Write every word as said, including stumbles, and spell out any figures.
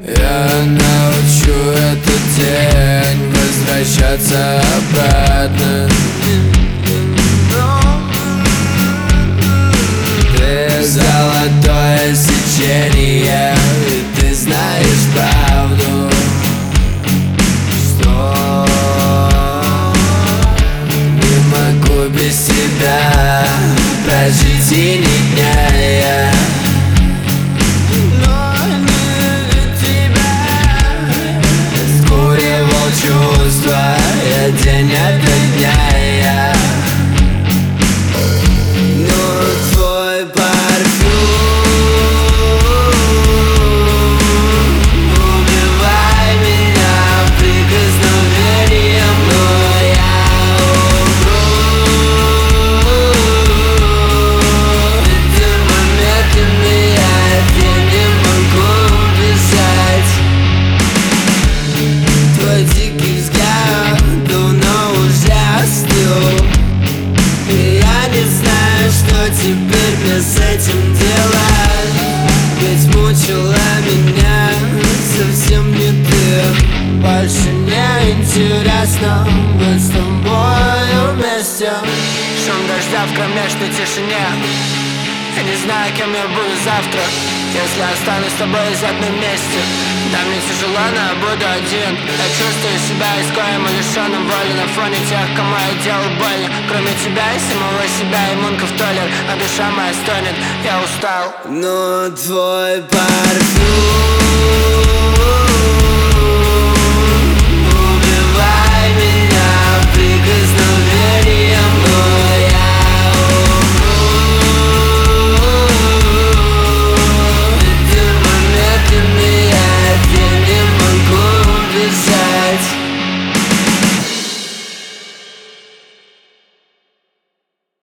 Я научу этот день возвращаться обратно. Ты золотое сечение, и ты знаешь правду, что не могу без тебя прожить и ни дня я. Чувства я день ото дня я. Но твой парфюм убивай меня прикосновением, но я умру этим моментом, и я не могу убежать. Твой дикий взгляд давно уже остыл, и я не знаю, что теперь мне с этим делать. Ведь мучила меня совсем не ты. Больше не интересно быть с тобой вместе. Шум дождя в кромешной тишине. Я не знаю, кем я буду завтра, если останусь с тобой в одном месте. Да, мне тяжело, но я буду один. Я чувствую себя изгоем и лишенным воли на фоне тех, кому я делал больно. Кроме тебя и самого себя, иммунка в туалет, а душа моя стонет, я устал. Но твой парфюм